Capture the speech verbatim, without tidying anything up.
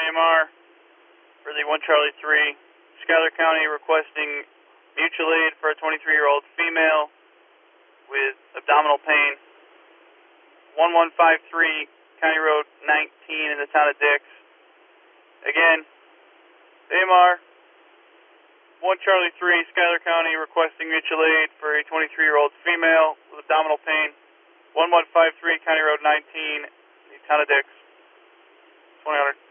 M R for the one Charlie three, Schuyler County requesting mutual aid for a twenty-three-year-old female with abdominal pain. one one five three County Road nineteen in the town of Dix. Again, A M R one Charlie three, Schuyler County requesting mutual aid for a twenty-three-year-old female with abdominal pain. one one five three County Road nineteen in the town of Dix. twenty hundred.